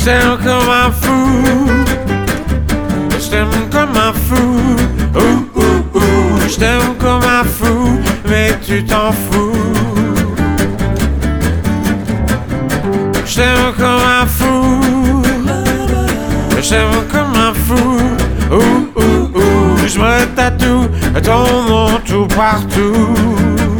Je t'aime comme un fou. Je t'aime comme un fou. Ouh, ouh, ouh. Je t'aime comme un fou, mais tu t'en fous. Je t'aime comme un fou. Je t'aime comme un fou. Ouh, ouh, ouh. Je me tatoue ton nom tout partout.